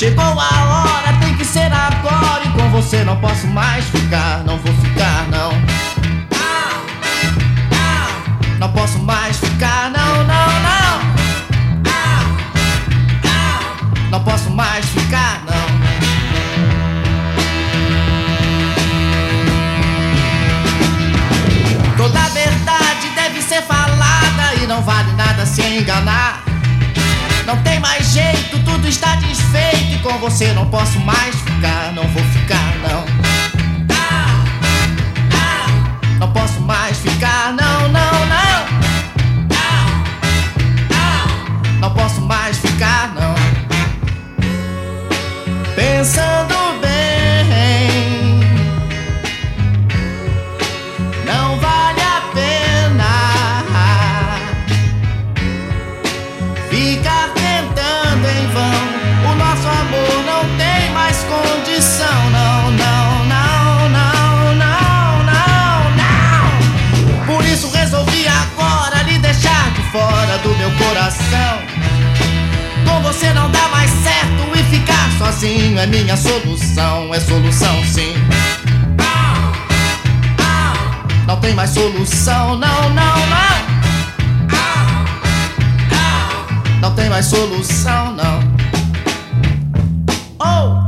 Chegou a hora, tem que ser agora. E com você não posso mais ficar. Não vou ficar, não. Não posso mais ficar, não, não, não. Não posso mais ficar, não. Toda a verdade deve ser falada e não vale nada se enganar. Não tem mais jeito, tudo está desfeito e com você não posso mais ficar. Não vou ficar, não. Não posso mais ficar, não, não, não. Não posso mais ficar, não. Pensando bem, não vale a pena ficar tentando em vão. O nosso amor não tem mais condição. Não, não, não, não, não, não, não. Por isso resolvi agora lhe deixar de fora do meu coração. Com você não dá mais certo e ficar sozinho é minha solução. É solução, sim. Não tem mais solução, não, não, não. Não tem mais solução, não. Oh!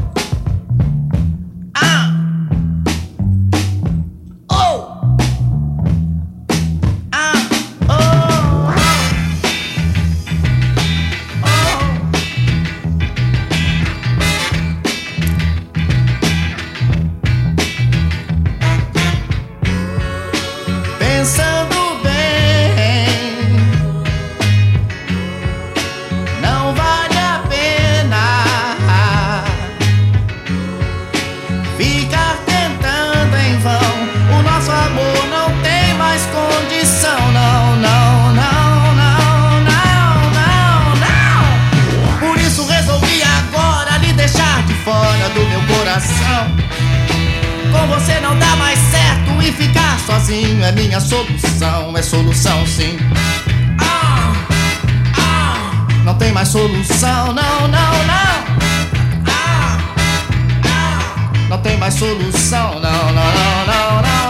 Pensando bem, não vale a pena ficar tentando em vão. O nosso amor não tem mais condição. Não, não, não, não, não, não, não. Por isso resolvi agora lhe deixar de fora do meu coração. Com você não dá mais certo e ficar sozinho é minha solução. É solução, sim. Não tem mais solução, não, não, não. Não tem mais solução, não, não, não, não, não.